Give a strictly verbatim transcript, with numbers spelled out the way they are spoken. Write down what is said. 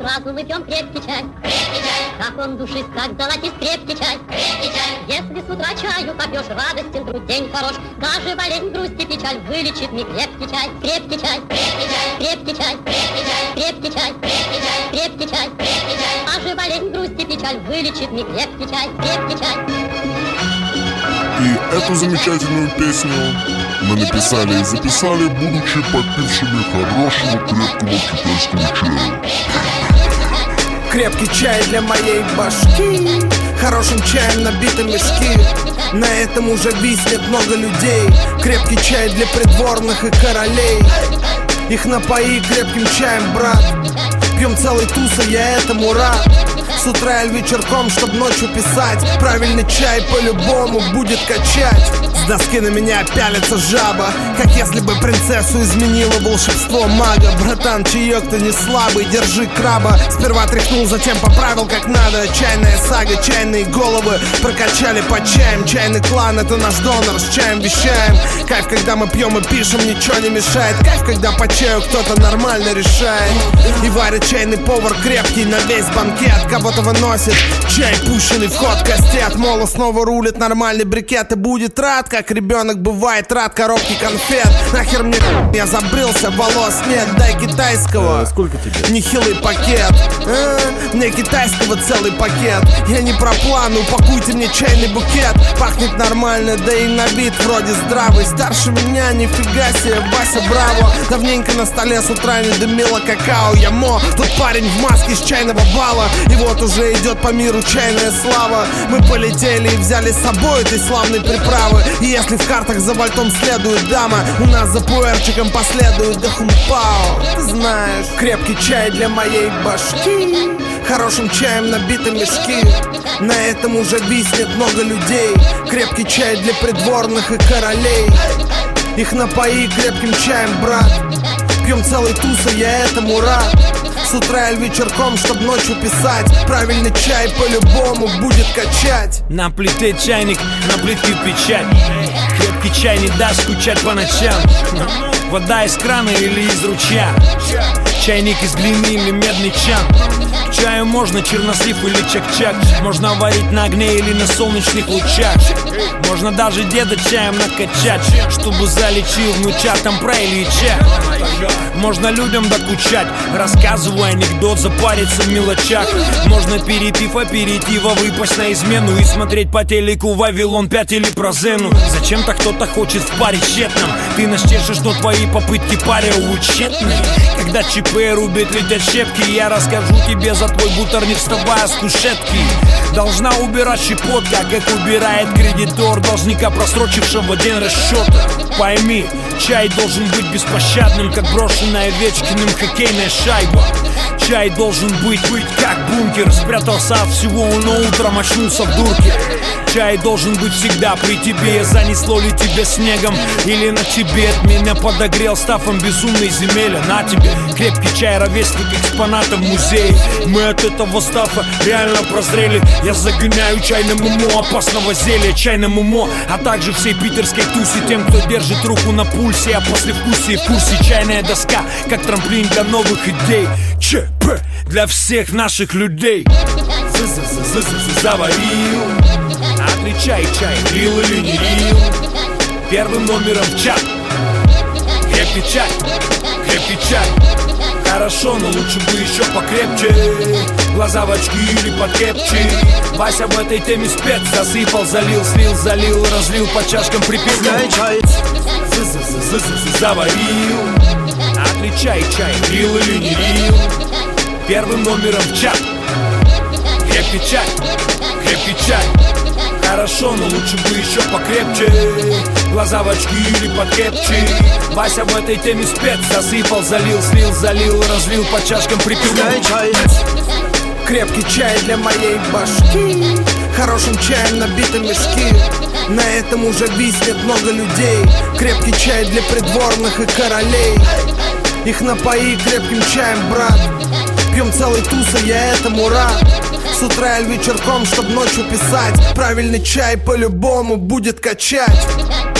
сразу мы пьем крепкий чай. Крепкий чай. Как он душист, как золотист, крепкий чай. Крепкий чай. Если с утра чаю попьешь, радостен труд, день хорош. Даже болезнь, грусть и печаль вылечит мне крепкий чай. Крепкий чай. Крепкий чай. Крепкий чай. Крепкий чай. Крепкий чай. Крепкий чай. Даже болезнь, грусть и печаль вылечит мне крепкий чай. Крепкий чай. И эту замечательную песню мы написали и записали, будучи попившими хорошего крепкого китайского чая. Крепкий чай для моей башки, хорошим чаем набиты мешки. На этом уже виснет много людей. Крепкий чай для придворных и королей. Их напои крепким чаем, брат. Пьем целый туса, я этому рад. С утра или вечерком, чтоб ночью писать. Правильный чай по-любому будет качать. С доски на меня пялится жаба, как если бы принцессу изменило волшебство мага. Братан, чаек, ты не слабый, держи краба. Сперва тряхнул, затем поправил как надо. Чайная сага, чайные головы прокачали по чаям. Чайный клан — это наш донор, с чаем вещаем. Кайф, когда мы пьем и пишем, ничего не мешает. Кайф, когда по чаю кто-то нормально решает. И варит чайный повар крепкий на весь банкет. Кого-то выносит чай, пущенный в ход кости. От мола снова рулит нормальный брикет. И будет рад, как ребенок бывает рад коробки конфет. Нахер мне я забрился, волос нет. Дай китайского, сколько тебе? Нехилый пакет. а, Мне китайского целый пакет. Я не про план, упакуйте мне чайный букет. Пахнет нормально, да и на вид вроде здравый. Старше меня, нифига себе, Вася Браво. Давненько на столе с утра не дымило какао. Я Мо, тот парень в маске с чайного бала. И вот уже идет по миру чайная слава. Мы полетели и взяли с собой этой славной приправы. И если в картах за вальтом следует дама, у нас за пуэрчиком последует дахумпао. Ты знаешь, крепкий чай для моей башки, хорошим чаем набиты мешки. На этом уже виснет много людей. Крепкий чай для придворных и королей. Их напои крепким чаем, брат. Пьем целый туса, я этому рад. С утра или вечерком, чтоб ночью писать. Правильный чай по-любому будет качать. На плите чайник, на плитке печать. Крепкий чай не даст скучать по ночам. Вода из крана или из ручья. Чайник из глины или медный чан. К чаю можно чернослив или чак-чак. Можно варить на огне или на солнечных лучах. Можно даже деда чаем накачать, чтобы залечил внучатам про Ильича. Можно людям докучать, рассказывая анекдот, запариться в мелочах. Можно перепив аперитива выпасть на измену и смотреть по телеку Вавилон пять или про Зену. Зачем-то кто-то хочет впарить тщетным. Ты нас чешешь, но твои попытки паря увы тщетны. Когда ЧП рубит, летят щепки, я расскажу тебе за твой бутер, не вставая с кушетки. Должна убирать щепотка, как убирает кредитор должника, просрочившего день расчета. Пойми, чай должен быть беспощадным, как брошенная Овечкиным хоккейная шайба. Чай должен быть, быть как бункер. Спрятался от всего, но утром очнулся в дурке. Чай должен быть всегда при тебе. Занесло ли тебе снегом или на Тибет? Меня подогрел стафом безумной земеля. На тебе крепкий чай, ровесник экспоната в музее. Мы от этого стафа реально прозрели. Я загоняю чайному мо опасного зелья, чайному мо, а также всей питерской тусе. Тем, кто держит руку на пульсе, а послевкусие в курсе. Чайная доска, как трамплин для новых идей. ЧП для всех наших людей. Заварил, отличай чай, рил или не рил. Первым номером в чат. Крепкий чай, крепкий чай. Хорошо, но лучше бы еще покрепче. Глаза в очки или покрепче. Вася в этой теме спец. Засыпал, залил, слил, залил, разлил по чашкам, припил. Заварил, отличай чай, рил или не рил. Первым номером в чат. Крепкий чай, крепкий чай. Хорошо, но лучше бы еще покрепче. Глаза в очки или покрепче. Вася в этой теме спец. Засыпал, залил, слил, залил, разлил по чашкам, припил. Крепкий чай для моей башки, хорошим чаем набиты мешки. На этом уже виснет много людей. Крепкий чай для придворных и королей. Их напои крепким чаем, брат. Пьем целый туса, я этому рад. С утра или вечерком, чтоб ночью писать. Правильный чай по-любому будет качать.